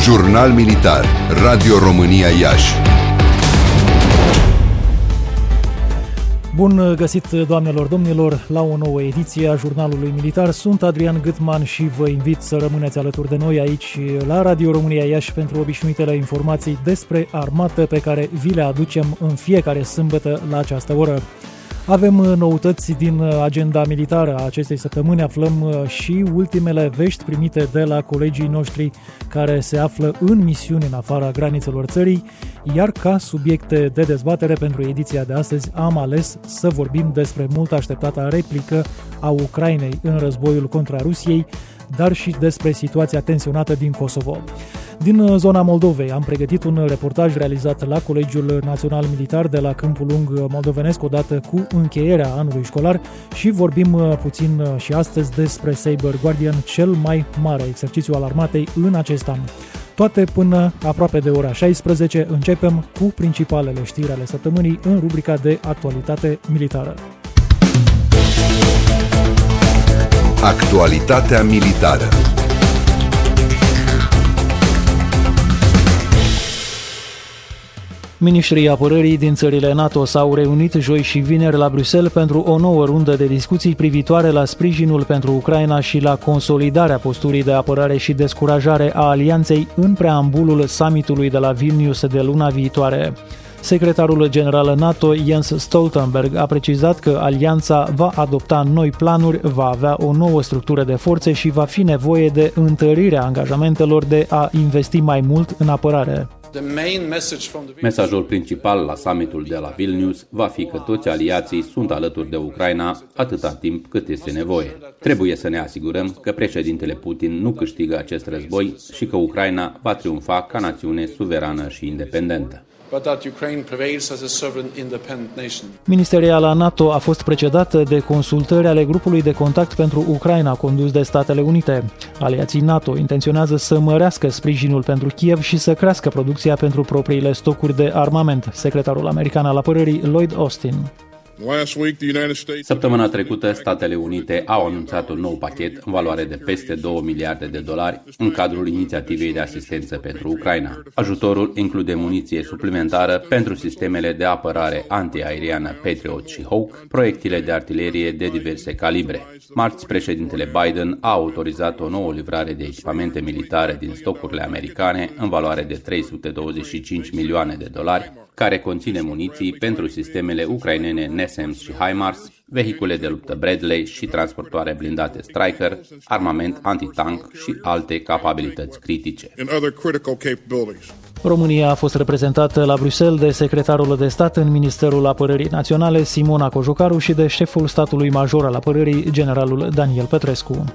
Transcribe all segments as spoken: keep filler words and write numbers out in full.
Jurnal Militar, Radio România Iași. Bun găsit, doamnelor, domnilor, la o nouă ediție a Jurnalului Militar. Sunt Adrian Gâtman și vă invit să rămâneți alături de noi aici la Radio România Iași pentru obișnuitele informații despre armată pe care vi le aducem în fiecare sâmbătă la această oră. Avem noutăți din agenda militară a acestei săptămâni, aflăm și ultimele vești primite de la colegii noștri care se află în misiuni în afara granițelor țării, iar ca subiecte de dezbatere pentru ediția de astăzi am ales să vorbim despre mult așteptata replică a Ucrainei în războiul contra Rusiei, dar și despre situația tensionată din Kosovo. Din zona Moldovei am pregătit un reportaj realizat la Colegiul Național Militar de la Câmpul Lung moldovenesc odată cu încheierea anului școlar și vorbim puțin și astăzi despre Saber Guardian, cel mai mare exercițiu al armatei în acest an. Toate până aproape de ora șaisprezece. Începem cu principalele știri ale săptămânii în rubrica de actualitate militară. Actualitatea militară. Miniștrii apărării din țările NATO s-au reunit joi și vineri la Bruxelles pentru o nouă rundă de discuții privitoare la sprijinul pentru Ucraina și la consolidarea posturii de apărare și descurajare a alianței în preambulul summitului de la Vilnius de luna viitoare. Secretarul general NATO, Jens Stoltenberg, a precizat că alianța va adopta noi planuri, va avea o nouă structură de forțe și va fi nevoie de întărirea angajamentelor de a investi mai mult în apărare. Mesajul principal la summitul de la Vilnius va fi că toți aliații sunt alături de Ucraina atâta timp cât este nevoie. Trebuie să ne asigurăm că președintele Putin nu câștigă acest război și că Ucraina va triumfa ca națiune suverană și independentă. Ministeriala NATO a fost precedată de consultări ale grupului de contact pentru Ucraina condus de Statele Unite. Aliații NATO intenționează să mărească sprijinul pentru Kiev și să crească producția pentru propriile stocuri de armament. Secretarul american al apărării, Lloyd Austin. Săptămâna trecută, Statele Unite au anunțat un nou pachet în valoare de peste două miliarde de dolari în cadrul inițiativei de asistență pentru Ucraina. Ajutorul include muniție suplimentară pentru sistemele de apărare antiaeriană Patriot și Hawk, proiectile de artilerie de diverse calibre. Marți, președintele Biden a autorizat o nouă livrare de echipamente militare din stocurile americane în valoare de trei sute douăzeci și cinci milioane de dolari, care conține muniții pentru sistemele ucrainene NASAMS și HIMARS, vehicule de luptă Bradley și transportoare blindate Stryker, armament antitank și alte capabilități critice. România a fost reprezentată la Bruxelles de secretarul de stat în Ministerul Apărării Naționale, Simona Cojocaru, și de șeful statului major al apărării, generalul Daniel Petrescu.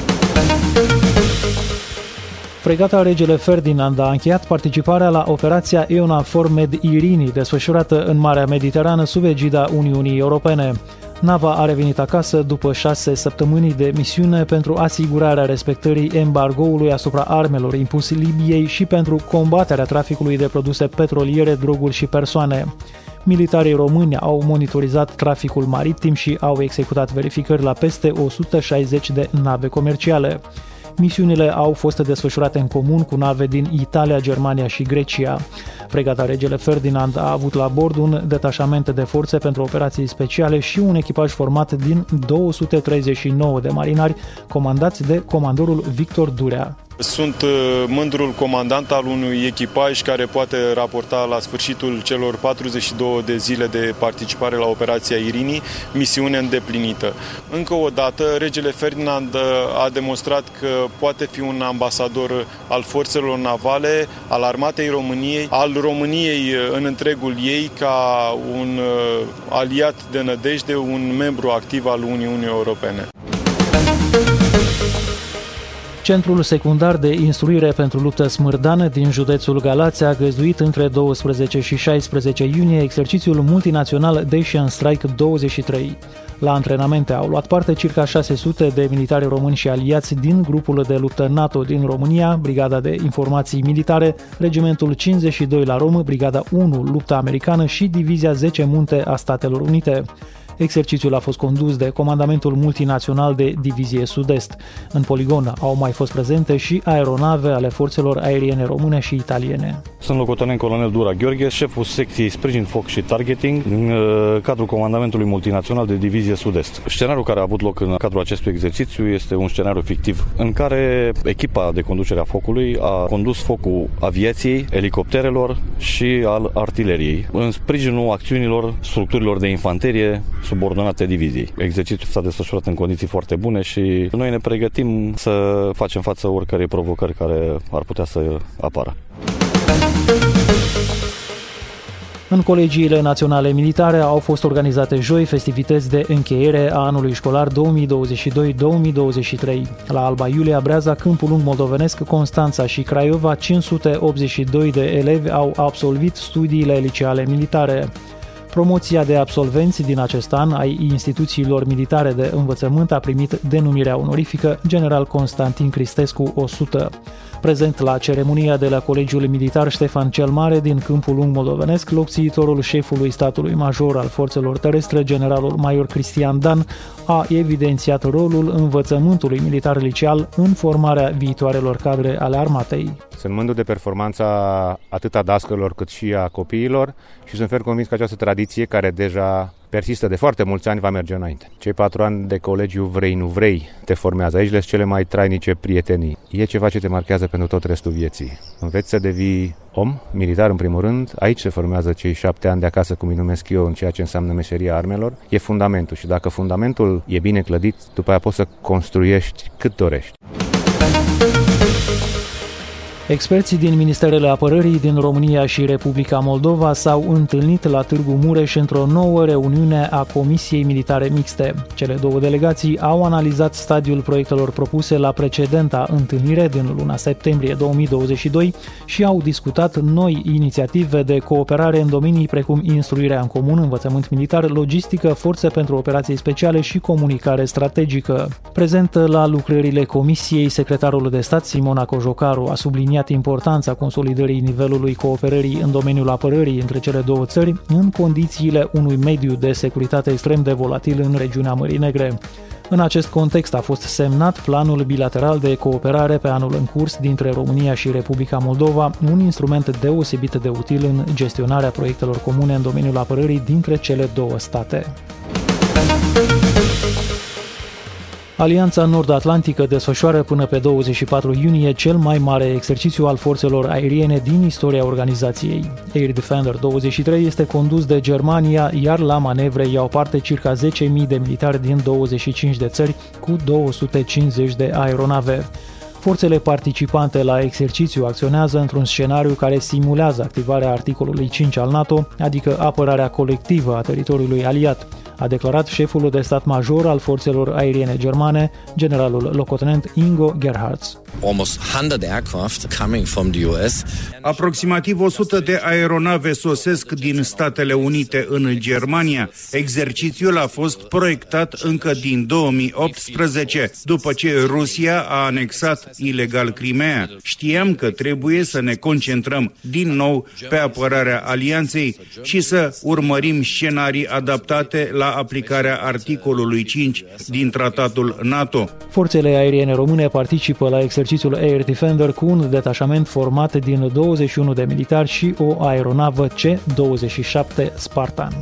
Fregata Regele Ferdinand a încheiat participarea la operația EUNAVFOR Med Irini, desfășurată în Marea Mediterană sub egida Uniunii Europene. Nava a revenit acasă după șase săptămâni de misiune pentru asigurarea respectării embargoului asupra armelor impus Libiei și pentru combaterea traficului de produse petroliere, droguri și persoane. Militarii români au monitorizat traficul maritim și au executat verificări la peste o sută șaizeci de nave comerciale. Misiunile au fost desfășurate în comun cu nave din Italia, Germania și Grecia. Fregata Regele Ferdinand a avut la bord un detașament de forțe pentru operații speciale și un echipaj format din două sute treizeci și nouă de marinari, comandați de comandorul Victor Durea. Sunt mândrul comandant al unui echipaj care poate raporta la sfârșitul celor patruzeci și două de zile de participare la operația Irini, misiune îndeplinită. Încă o dată, Regele Ferdinand a demonstrat că poate fi un ambasador al forțelor navale, al armatei României, al României în întregul ei, ca un aliat de nădejde, un membru activ al Uniunii Europene. Centrul secundar de instruire pentru luptă Smârdan din județul Galați a găzduit între douăsprezece și șaisprezece iunie exercițiul multinațional Dacian Strike douăzeci și trei. La antrenamente au luat parte circa șase sute de militari români și aliați din grupul de luptă NATO din România, Brigada de Informații Militare, Regimentul cincizeci și doi la Rom, Brigada unu Luptă Americană și Divizia zece Munte a Statelor Unite. Exercițiul a fost condus de Comandamentul Multinațional de Divizie Sud-Est. În poligon au mai fost prezente și aeronave ale forțelor aeriene române și italiene. Sunt locotenent colonel Dura Gheorghe, șeful secției Sprijin Foc și Targeting în cadrul Comandamentului Multinațional de Divizie Sud-Est. Scenariul care a avut loc în cadrul acestui exercițiu este un scenariu fictiv în care echipa de conducere a focului a condus focul aviației, elicopterelor și al artileriei în sprijinul acțiunilor structurilor de infanterie subordonate diviziei. Exercițiul s-a desfășurat în condiții foarte bune și noi ne pregătim să facem față oricărei provocări care ar putea să apară. În colegiile naționale militare au fost organizate joi festivități de încheiere a anului școlar două mii douăzeci și doi două mii douăzeci și trei. La Alba Iulia, Breaza, Câmpul Lung Moldovenesc, Constanța și Craiova, cinci sute optzeci și doi de elevi au absolvit studiile liceale militare. Promoția de absolvenți din acest an ai instituțiilor militare de învățământ a primit denumirea onorifică General Constantin Cristescu o sută. Prezent la ceremonia de la Colegiul Militar Ștefan cel Mare din Câmpul Lung Moldovenesc, locțiitorul șefului statului major al forțelor terestre, generalul major Cristian Dan, a evidențiat rolul învățământului militar liceal în formarea viitoarelor cadre ale armatei. Sunt mândru de performanța atât a dascălor cât și a copiilor și sunt ferm convins că această tradiție, care deja persistă de foarte mulți ani, va merge înainte. Cei patru ani de colegiu, vrei nu vrei, te formează. Aici le-s cele mai trainice prietenii. E ceva ce te marchează pentru tot restul vieții. Înveți să devii om, militar în primul rând. Aici se formează cei șapte ani de acasă, cum îi numesc eu, în ceea ce înseamnă meseria armelor. E fundamentul și dacă fundamentul e bine clădit, după aia poți să construiești cât dorești. Experții din Ministerele Apărării din România și Republica Moldova s-au întâlnit la Târgu Mureș într-o nouă reuniune a Comisiei Militare Mixte. Cele două delegații au analizat stadiul proiectelor propuse la precedenta întâlnire din luna septembrie două mii douăzeci și doi și au discutat noi inițiative de cooperare în domenii precum instruirea în comun, învățământ militar, logistică, forțe pentru operații speciale și comunicare strategică. Prezentă la lucrările Comisiei, secretarul de stat Simona Cojocaru a subliniat importanța consolidării nivelului cooperării în domeniul apărării între cele două țări în condițiile unui mediu de securitate extrem de volatil în regiunea Mării Negre. În acest context a fost semnat planul bilateral de cooperare pe anul în curs dintre România și Republica Moldova, un instrument deosebit de util în gestionarea proiectelor comune în domeniul apărării dintre cele două state. Alianța Nord-Atlantică desfășoară până pe douăzeci și patru iunie cel mai mare exercițiu al forțelor aeriene din istoria organizației. Air Defender douăzeci și trei este condus de Germania, iar la manevre iau parte circa zece mii de militari din douăzeci și cinci de țări cu două sute cincizeci de aeronave. Forțele participante la exercițiu acționează într-un scenariu care simulează activarea articolului cinci al NATO, adică apărarea colectivă a teritoriului aliat, a declarat șeful de stat major al forțelor aeriene germane, generalul locotenent Ingo Gerhards. Aproximativ o sută de aeronave sosesc din Statele Unite în Germania. Exercițiul a fost proiectat încă din două mii optsprezece, după ce Rusia a anexat ilegal Crimea. Știam că trebuie să ne concentrăm din nou pe apărarea alianței și să urmărim scenarii adaptate la aplicarea articolului cinci din tratatul NATO. Forțele aeriene române participă la exercițiul Air Defender cu un detașament format din douăzeci și unu de militari și o aeronavă C douăzeci și șapte Spartan.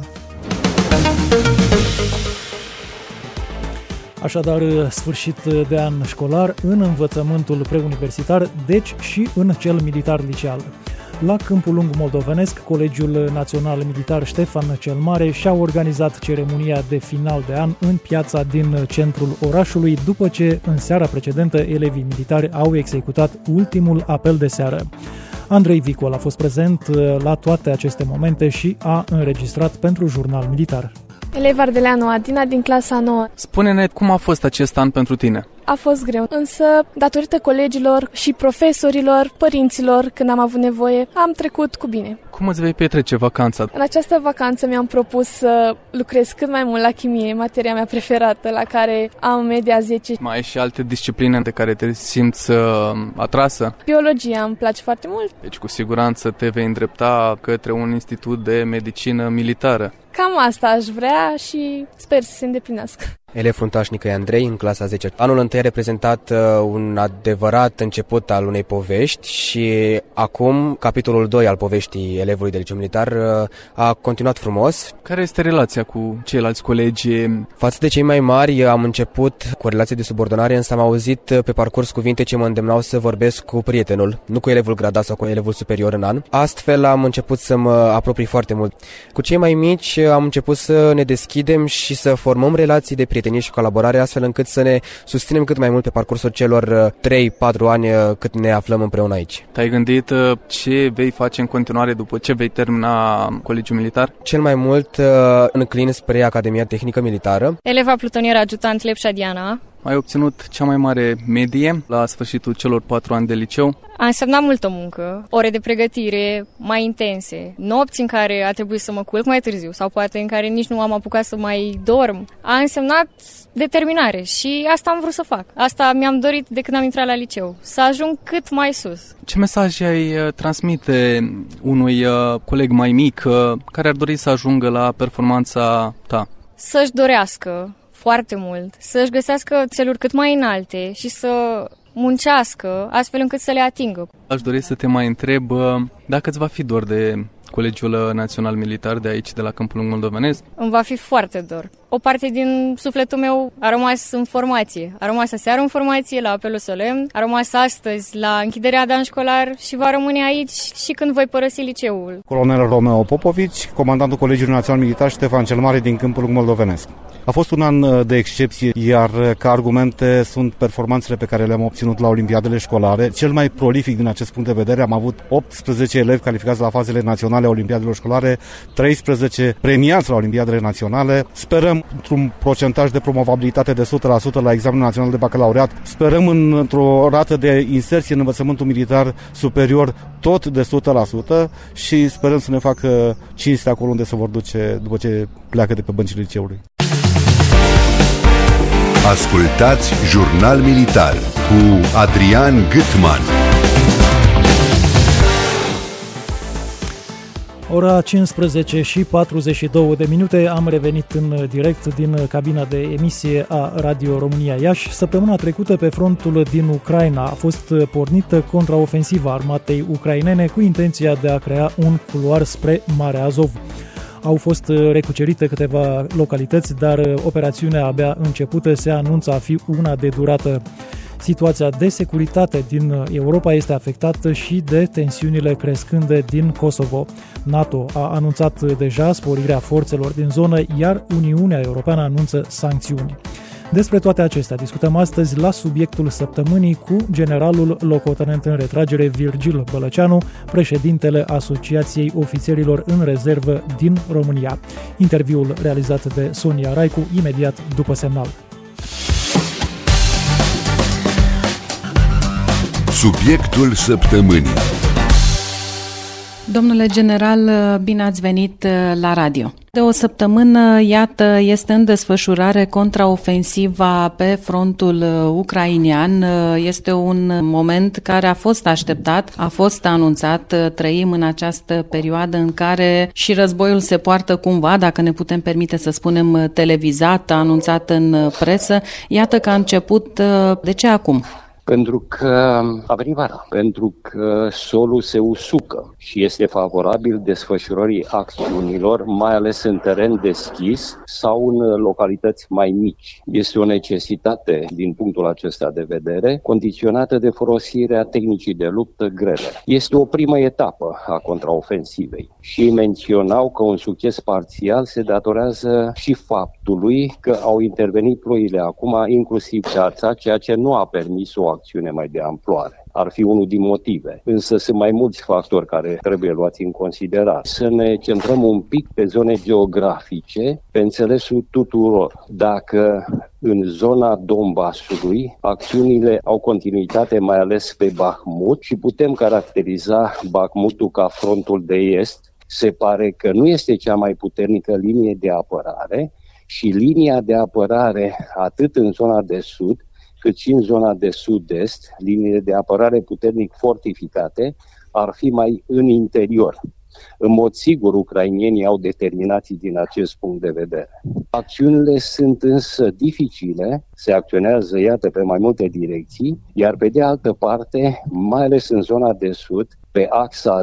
Așadar, sfârșit de an școlar în învățământul preuniversitar, deci și în cel militar liceal. La Câmpul Lung Moldovenesc, Colegiul Național Militar Ștefan cel Mare și-a organizat ceremonia de final de an în piața din centrul orașului, după ce în seara precedentă elevii militari au executat ultimul apel de seară. Andrei Vicol a fost prezent la toate aceste momente și a înregistrat pentru Jurnal Militar. Elev Ardeleanu Adina din clasa a noua. Spune-ne cum a fost acest an pentru tine. A fost greu, însă datorită colegilor și profesorilor, părinților, când am avut nevoie, am trecut cu bine. Cum îți vei petrece vacanța? În această vacanță mi-am propus să lucrez cât mai mult la chimie, materia mea preferată, la care am media zece. Mai ai și alte discipline de care te simți uh, atrasă? Biologia îmi place foarte mult. Deci cu siguranță te vei îndrepta către un institut de medicină militară. Cam asta aș vrea și sper să se îndeplinească. Elev fruntaș Nicăi Andrei, în clasa zece. Anul întâi a reprezentat un adevărat început al unei povești și acum capitolul doi al poveștii elevului de liceu militar a continuat frumos. Care este relația cu ceilalți colegi? Față de cei mai mari am început cu o relație de subordonare, însă am auzit pe parcurs cuvinte ce mă îndemnau să vorbesc cu prietenul, nu cu elevul gradat sau cu elevul superior în an. Astfel am început să mă apropii foarte mult. Cu cei mai mici am început să ne deschidem și să formăm relații de prietenie și colaborare, astfel încât să ne susținem cât mai mult pe parcursul celor trei patru ani cât ne aflăm împreună aici. Te-ai gândit ce vei face în continuare după ce vei termina colegiul militar? Cel mai mult înclin spre Academia Tehnică Militară. Eleva plutonieră ajutant Lepșa Diana. Ai obținut cea mai mare medie la sfârșitul celor patru ani de liceu? A însemnat multă muncă, ore de pregătire mai intense, nopți în care a trebuit să mă culc mai târziu sau poate în care nici nu am apucat să mai dorm. A însemnat determinare și asta am vrut să fac. Asta mi-am dorit de când am intrat la liceu, să ajung cât mai sus. Ce mesaj ai transmite unui coleg mai mic care ar dori să ajungă la performanța ta? Să-și dorească foarte mult, să-și găsească țeluri cât mai înalte și să muncească astfel încât să le atingă. Aș dori să te mai întreb dacă îți va fi dor de Colegiul Național Militar de aici, de la Câmpul Lung Moldovenesc? Îmi va fi foarte dor. O parte din sufletul meu a rămas în formație. A rămas aseară în formație, la apelul solemn, a rămas astăzi la închiderea de an școlar și va rămâne aici și când voi părăsi liceul. Colonel Romeo Popovici, comandantul Colegiului Național Militar Ștefan cel Mare din Câmpul Lung Moldovenesc. A fost un an de excepție, iar ca argumente sunt performanțele pe care le-am obținut la olimpiadele școlare. Cel mai prolific din acest punct de vedere, am avut optsprezece elevi calificați la fazele naționale a olimpiadelor școlare, treisprezece premiați la olimpiadele naționale. Sperăm într-un procentaj de promovabilitate de o sută la sută la examenul național de bacalaureat. Sperăm în, într-o rată de inserție în învățământul militar superior tot de o sută la sută și sperăm să ne facă cinste acolo unde se vor duce după ce pleacă de pe băncile liceului. Ascultați Jurnal Militar cu Adrian Gâtman. Ora cincisprezece și patruzeci și două de minute, am revenit în direct din cabina de emisie a Radio România Iași. Săptămâna trecută, pe frontul din Ucraina, a fost pornită contraofensiva armatei ucrainene cu intenția de a crea un culoar spre Marea Azov. Au fost recucerite câteva localități, dar operațiunea abia începută se anunță a fi una de durată. Situația de securitate din Europa este afectată și de tensiunile crescânde din Kosovo. NATO a anunțat deja sporirea forțelor din zonă, iar Uniunea Europeană anunță sancțiuni. Despre toate acestea discutăm astăzi la subiectul săptămânii cu generalul locotenent în retragere Virgil Bălăceanu, președintele Asociației Ofițerilor în Rezervă din România. Interviul realizat de Sonia Raicu imediat după semnal. Subiectul săptămânii. Domnule general, bine ați venit la radio. De o săptămână, iată, este în desfășurare contraofensiva pe frontul ucrainean. Este un moment care a fost așteptat, a fost anunțat. Trăim în această perioadă în care și războiul se poartă cumva, dacă ne putem permite să spunem, televizat, anunțat în presă. Iată că a început. De ce acum? Pentru că a venit vara, pentru că solul se usucă și este favorabil desfășurării acțiunilor, mai ales în teren deschis sau în localități mai mici. Este o necesitate din punctul acesta de vedere, condiționată de folosirea tehnicii de luptă grele. Este o primă etapă a contraofensivei și menționau că un succes parțial se datorează și faptului că au intervenit ploile acum, inclusiv ceața, ceea ce nu a permis o acțiune mai de amploare. Ar fi unul din motive. Însă sunt mai mulți factori care trebuie luați în considerare. Să ne centrăm un pic pe zone geografice, pe înțelesul tuturor. Dacă în zona Donbasului acțiunile au continuitate mai ales pe Bahmut și putem caracteriza Bahmutul ca frontul de est, se pare că nu este cea mai puternică linie de apărare și linia de apărare atât în zona de sud cât și în zona de sud-est, liniile de apărare puternic fortificate, ar fi mai în interior. În mod sigur, ucrainienii au determinații din acest punct de vedere. Acțiunile sunt însă dificile, se acționează, iată, pe mai multe direcții, iar pe de altă parte, mai ales în zona de sud, pe axa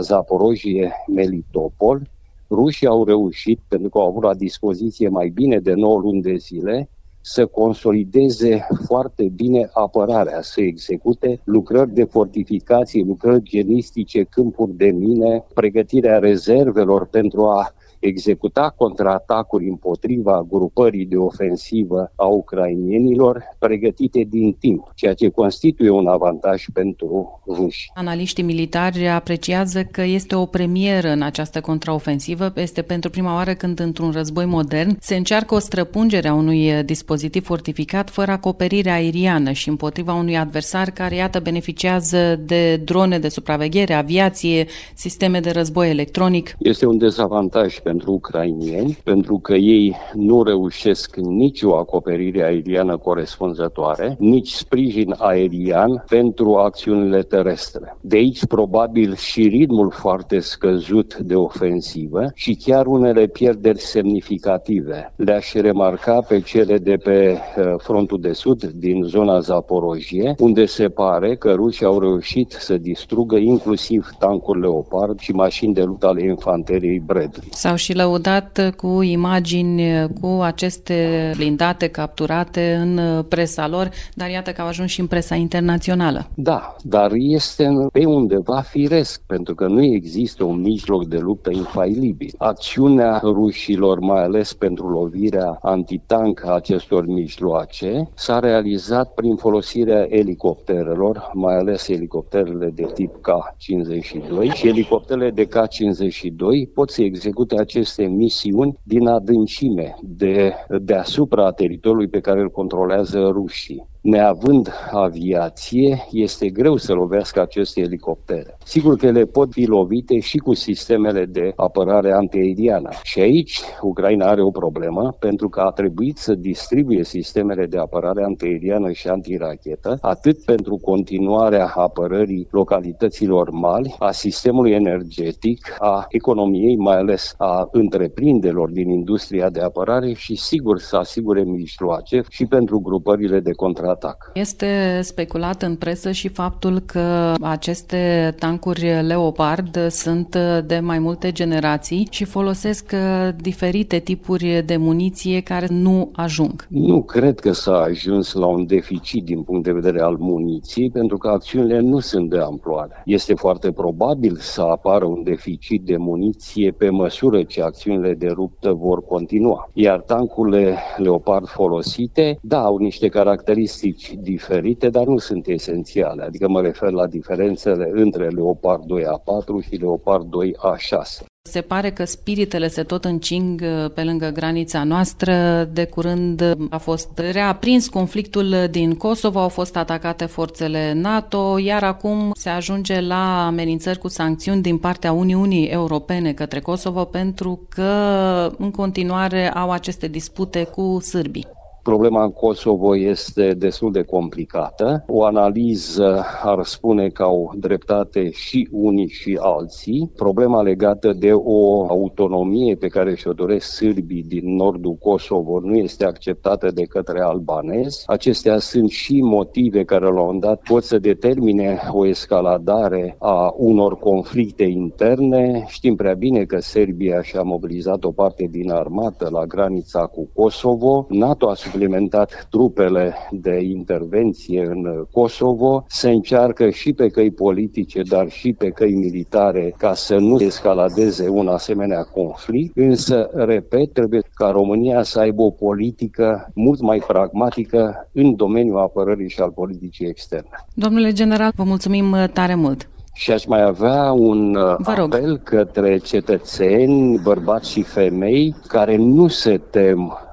Zaporojie-Melitopol, rușii au reușit, pentru că au avut la dispoziție mai bine de nouă luni de zile, să consolideze foarte bine apărarea, să execute lucrări de fortificații, lucrări genistice, câmpuri de mine, pregătirea rezervelor pentru a executa contraatacuri împotriva grupării de ofensivă a ucrainienilor pregătite din timp, ceea ce constituie un avantaj pentru ruși. Analiștii militari apreciază că este o premieră în această contraofensivă. Este pentru prima oară când într-un război modern se încearcă o străpungere a unui dispozitiv fortificat fără acoperire aeriană și împotriva unui adversar care, iată, beneficiază de drone de supraveghere, aviație, sisteme de război electronic. Este un dezavantaj pentru ucrainieni, pentru că ei nu reușesc nicio acoperire aeriană corespunzătoare, nici sprijin aerian pentru acțiunile terestre. De aici probabil și ritmul foarte scăzut de ofensivă și chiar unele pierderi semnificative. Le-aș remarca pe cele de pe frontul de sud, din zona Zaporojie, unde se pare că rușii au reușit să distrugă inclusiv tancuri Leopard și mașini de luptă ale infanteriei Bradley. S-au și lăudat cu imagini cu aceste blindate capturate în presa lor, dar iată că au ajuns și în presa internațională. Da, dar este pe undeva firesc, pentru că nu există un mijloc de luptă infailibil. Acțiunea rușilor, mai ales pentru lovirea antitank a acestor mijloace, s-a realizat prin folosirea elicopterelor, mai ales elicopterele de tip K cincizeci și doi, și elicopterele de K cincizeci și doi pot să execute aceste misiuni din adâncime, de deasupra teritoriului pe care îl controlează rușii. Neavând aviație, este greu să lovească aceste elicoptere. Sigur că le pot fi lovite și cu sistemele de apărare antiaeriană. Și aici Ucraina are o problemă, pentru că a trebuit să distribuie sistemele de apărare antiaeriană și antirachetă, atât pentru continuarea apărării localităților mari, a sistemului energetic, a economiei, mai ales a întreprinderilor din industria de apărare și, sigur, să asigure mijloace și pentru grupările de contraatac. Este speculat în presă și faptul că aceste tancuri Leopard sunt de mai multe generații și folosesc diferite tipuri de muniție care nu ajung. Nu cred că s-a ajuns la un deficit din punct de vedere al muniției, pentru că acțiunile nu sunt de amploare. Este foarte probabil să apară un deficit de muniție pe măsură ce acțiunile de luptă vor continua. Iar tancurile Leopard folosite, da, au niște caracteristici diferite, dar nu sunt esențiale. Adică mă refer la diferențele între Leopard doi A patru și Leopard doi A șase. Se pare că spiritele se tot încing pe lângă granița noastră. De curând a fost reaprins conflictul din Kosovo, au fost atacate forțele NATO, iar acum se ajunge la amenințări cu sancțiuni din partea Uniunii Europene către Kosovo pentru că în continuare au aceste dispute cu sârbii. Problema în Kosovo este destul de complicată. O analiză ar spune că au dreptate și unii și alții. Problema legată de o autonomie pe care și-o doresc sârbii din nordul Kosovo nu este acceptată de către albanezi. Acestea sunt și motive care la un moment dat pot să determine o escaladare a unor conflicte interne. Știm prea bine că Serbia și-a mobilizat o parte din armată la granița cu Kosovo. NATO a suplimentat trupele de intervenție în Kosovo, se încearcă și pe căi politice, dar și pe căi militare ca să nu escaladeze un asemenea conflict, însă, repet, trebuie ca România să aibă o politică mult mai pragmatică în domeniul apărării și al politicii externe. Domnule general, vă mulțumim tare mult! Și aș mai avea un apel către cetățeni, bărbați și femei, care nu se tem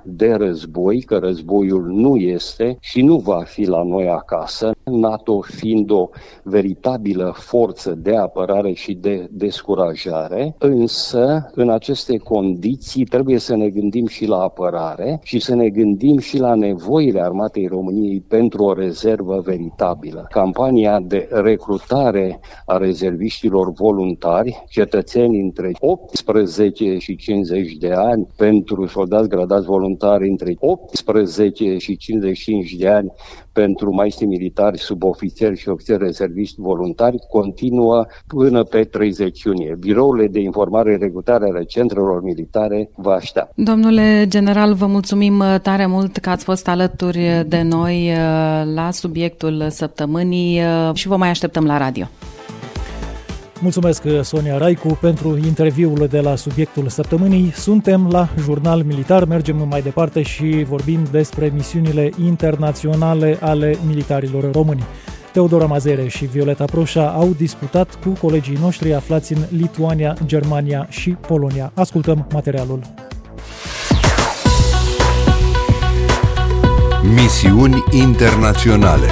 de război, că războiul nu este și nu va fi la noi acasă, NATO fiind o veritabilă forță de apărare și de descurajare, însă în aceste condiții trebuie să ne gândim și la apărare și să ne gândim și la nevoile Armatei României pentru o rezervă veritabilă. Campania de recrutare a rezerviștilor voluntari, cetățeni între optsprezece și cincizeci de ani, pentru soldați gradați voluntari între optsprezece și cincizeci și cinci de ani, pentru maestri militari, subofițeri și ofițeri rezerviști voluntari, continuă până pe treizeci iunie. Birourile de informare recrutare ale centrelor militare vă așteaptă. Domnule general, vă mulțumim tare mult că ați fost alături de noi la subiectul săptămânii și vă mai așteptăm la radio. Mulțumesc, Sonia Raicu, pentru interviul de la subiectul săptămânii. Suntem la Jurnal Militar, mergem mai departe și vorbim despre misiunile internaționale ale militarilor români. Teodora Mazere și Violeta Proșa au discutat cu colegii noștri aflați în Lituania, Germania și Polonia. Ascultăm materialul. Misiuni internaționale.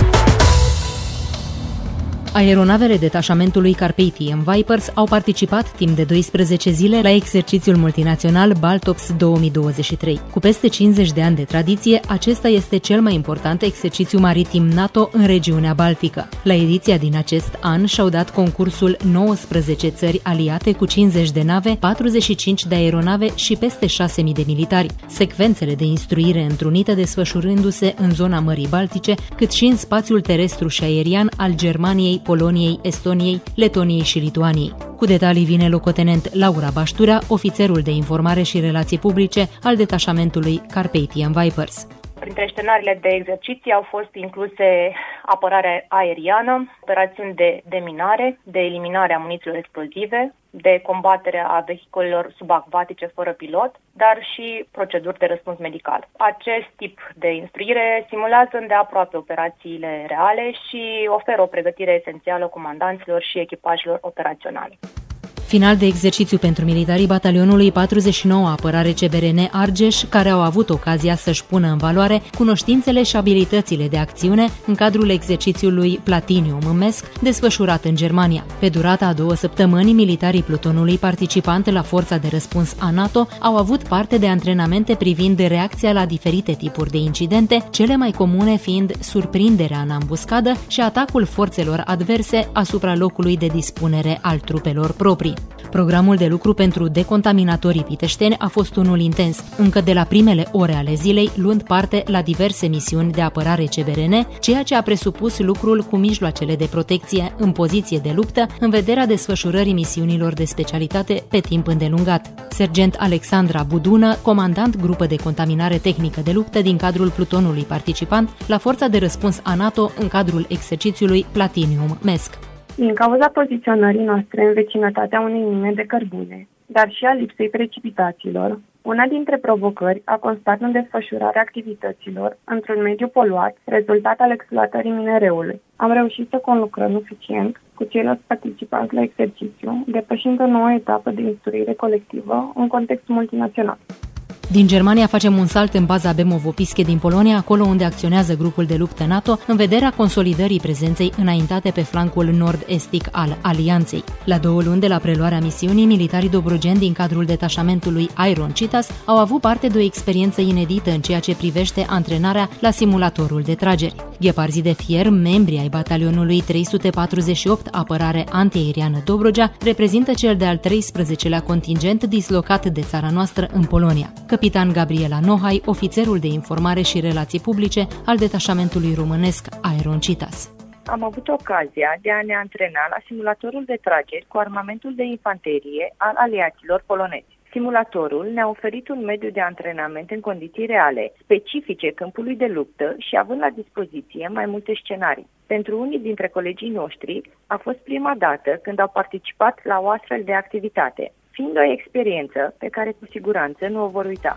Aeronavele detașamentului Carpathian Vipers au participat timp de doisprezece zile la exercițiul multinațional Baltops două mii douăzeci și trei. Cu peste cincizeci de ani de tradiție, acesta este cel mai important exercițiu maritim NATO în regiunea Baltică. La ediția din acest an și-au dat concursul nouăsprezece țări aliate cu cincizeci de nave, patruzeci și cinci de aeronave și peste șase mii de militari. Secvențele de instruire întrunite desfășurându-se în zona Mării Baltice, cât și în spațiul terestru și aerian al Germaniei, Poloniei, Estoniei, Letoniei și Lituaniei. Cu detalii vine locotenent Laura Baștura, ofițerul de informare și relații publice al detașamentului Carpathian Vipers. Printre scenariile de exerciții au fost incluse apărarea aeriană, operațiuni de deminare, de eliminare a munițiilor explozive, de combatere a vehiculelor subacvatice fără pilot, dar și proceduri de răspuns medical. Acest tip de instruire simulează îndeaproape operațiile reale și oferă o pregătire esențială comandanților și echipajelor operaționale. Final de exercițiu pentru militarii batalionului patruzeci și nouă Apărare C B R N Argeș, care au avut ocazia să-și pună în valoare cunoștințele și abilitățile de acțiune în cadrul exercițiului Platinium Mesc, desfășurat în Germania. Pe durata a două săptămâni, militarii plutonului participant la forța de răspuns a NATO au avut parte de antrenamente privind reacția la diferite tipuri de incidente, cele mai comune fiind surprinderea în ambuscadă și atacul forțelor adverse asupra locului de dispunere al trupelor proprii. Programul de lucru pentru decontaminatorii piteșteni a fost unul intens, încă de la primele ore ale zilei, luând parte la diverse misiuni de apărare C B R N, ceea ce a presupus lucrul cu mijloacele de protecție în poziție de luptă, în vederea desfășurării misiunilor de specialitate pe timp îndelungat. Sergent Alexandra Budună, comandant grupă de contaminare tehnică de luptă din cadrul plutonului participant la forța de răspuns a NATO în cadrul exercițiului Platinium Mesc. Din cauza poziționării noastre în vecinătatea unei mine de cărbune, dar și a lipsei precipitațiilor, una dintre provocări a constat în desfășurarea activităților într-un mediu poluat, rezultat al exploatării minereului. Am reușit să conlucrăm eficient cu ceilalți participanți la exercițiu, depășind o nouă etapă de instruire colectivă în context multinațional. Din Germania facem un salt în baza Bemovo-Pische din Polonia, acolo unde acționează grupul de luptă NATO, în vederea consolidării prezenței înaintate pe flancul nord-estic al alianței. La două luni de la preluarea misiunii, militarii dobrogeni din cadrul detașamentului Iron Citas au avut parte de o experiență inedită în ceea ce privește antrenarea la simulatorul de trageri. Gheparzi de fier, membri ai batalionului trei sute patruzeci și opt Apărare Antiaeriană Dobrogea, reprezintă cel de-al treisprezecelea contingent dislocat de țara noastră în Polonia. Capitan Gabriela Nohai, ofițerul de informare și relații publice al detașamentului românesc Iron Citas. Am avut ocazia de a ne antrena la simulatorul de trageri cu armamentul de infanterie al aliaților polonezi. Simulatorul ne-a oferit un mediu de antrenament în condiții reale, specifice câmpului de luptă și având la dispoziție mai multe scenarii. Pentru unii dintre colegii noștri a fost prima dată când au participat la o astfel de activitate, fiind o experiență pe care cu siguranță nu o vor uita.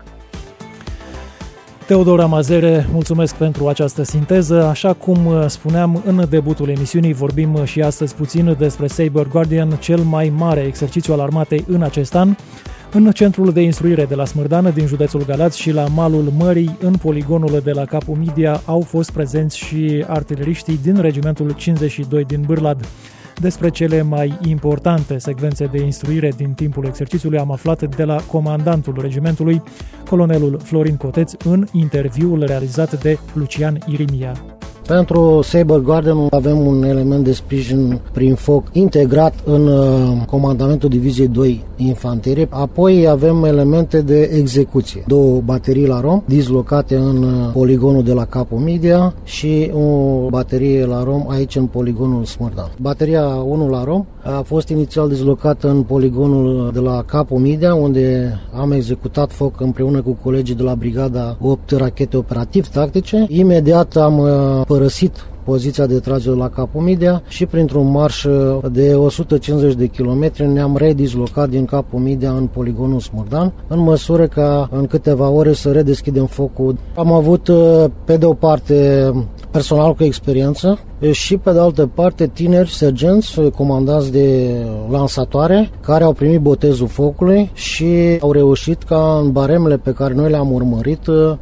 Teodora Mazere, mulțumesc pentru această sinteză. Așa cum spuneam în debutul emisiunii, vorbim și astăzi puțin despre Saber Guardian, cel mai mare exercițiu al armatei în acest an. În centrul de instruire de la Smârdan, din județul Galați, și la malul mării, în poligonul de la Capul Midia, au fost prezenți și artileriștii din regimentul cincizeci și doi din Bârlad. Despre cele mai importante secvențe de instruire din timpul exercițiului am aflat de la comandantul regimentului, colonelul Florin Coteț, în interviul realizat de Lucian Irimia. Pentru Saber Guardian avem un element de sprijin prin foc integrat în comandamentul Diviziei doi Infanterie. Apoi avem elemente de execuție. Două baterii la rom dislocate în poligonul de la Capul Midia și o baterie la rom aici în poligonul Smârdan. Bateria unu la rom a fost inițial dislocată în poligonul de la Capul Midia, unde am executat foc împreună cu colegii de la Brigada opt rachete operativ-tactice. Imediat am părăsit poziția de tragere la Capul Midia și printr-un marș de o sută cincizeci de kilometri ne-am redislocat din Capul Midia în poligonul Smârdan, în măsură ca în câteva ore să redeschidem focul. Am avut pe de o parte personal cu experiență și pe de altă parte tineri sergenți comandați de lansatoare care au primit botezul focului și au reușit ca în baremele pe care noi le-am urmărit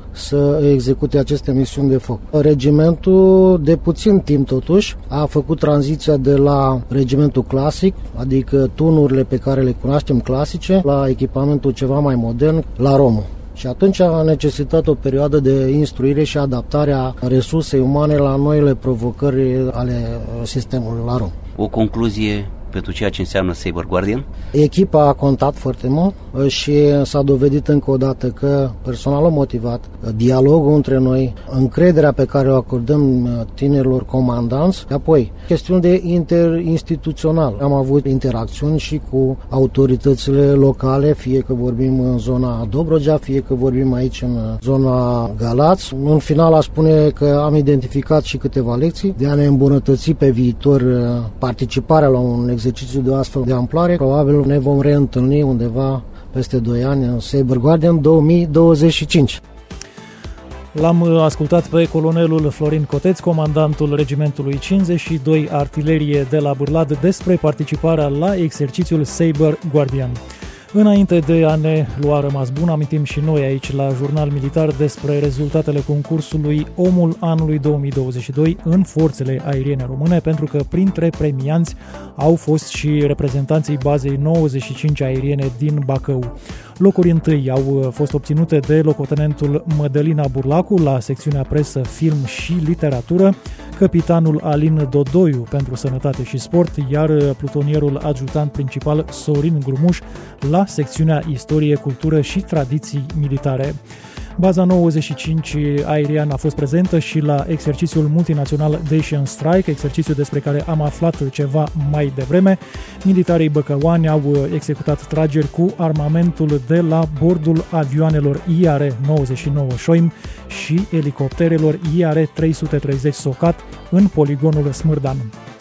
să execute aceste misiuni de foc. Regimentul de puțin timp totuși a făcut tranziția de la regimentul clasic, adică tunurile pe care le cunoaștem clasice, la echipamentul ceva mai modern, la romul. Și atunci a necesitat o perioadă de instruire și adaptare a resursei umane la noile provocări ale sistemului la rom. O concluzie pentru ceea ce înseamnă Saber Guardian? Echipa a contat foarte mult și s-a dovedit încă o dată că personalul motivat, dialogul între noi, încrederea pe care o acordăm tinerilor comandanți, apoi chestiuni de interinstituțional. Am avut interacțiuni și cu autoritățile locale, fie că vorbim în zona Dobrogea, fie că vorbim aici în zona Galați. În final aș spune că am identificat și câteva lecții de a ne îmbunătăți pe viitor participarea la un exercițiu de astfel de amploare. Probabil ne vom reîntâlni undeva peste doi ani în Saber Guardian două mii douăzeci și cinci. L-am ascultat pe colonelul Florin Coteț, comandantul regimentului cincizeci și doi Artilerie de la Bârlad, despre participarea la exercițiul Saber Guardian. Înainte de a ne lua rămas bun, amintim și noi aici la Jurnal Militar despre rezultatele concursului Omul Anului două mii douăzeci și doi în Forțele Aeriene Române, pentru că printre premianți au fost și reprezentanții bazei nouăzeci și cinci aeriene din Bacău. Locuri întâi au fost obținute de locotenentul Mădălina Burlacu la secțiunea presă, film și literatură, capitanul Alin Dodoiu pentru sănătate și sport, iar plutonierul adjutant principal Sorin Grumuș la secțiunea istorie, cultură și tradiții militare. Baza nouăzeci și cinci aerian a fost prezentă și la exercițiul multinațional Dacian Strike, exercițiu despre care am aflat ceva mai devreme. Militarii băcăuani au executat trageri cu armamentul de la bordul avioanelor I R nouăzeci și nouă Șoim și elicopterelor I R trei sute treizeci Socat în poligonul Smârdan.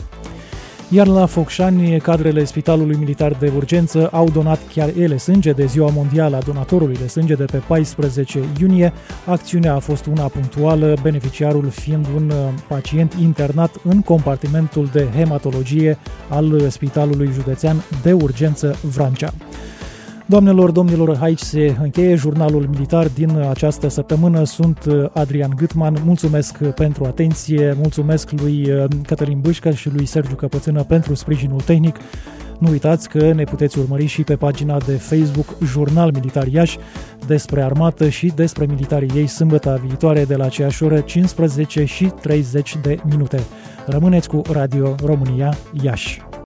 Iar la Focșani, cadrele Spitalului Militar de Urgență au donat chiar ele sânge de Ziua Mondială a Donatorului de Sânge de pe paisprezece iunie. Acțiunea a fost una punctuală, beneficiarul fiind un pacient internat în compartimentul de hematologie al Spitalului Județean de Urgență Vrancea. Doamnelor, domnilor, aici se încheie Jurnalul Militar din această săptămână. Sunt Adrian Gâtman, mulțumesc pentru atenție, mulțumesc lui Cătălin Bâșcă și lui Sergiu Căpățână pentru sprijinul tehnic. Nu uitați că ne puteți urmări și pe pagina de Facebook Jurnal Militar Iași, despre armată și despre militarii ei, sâmbătă viitoare de la aceeași oră, cincisprezece și treizeci de minute. Rămâneți cu Radio România Iași.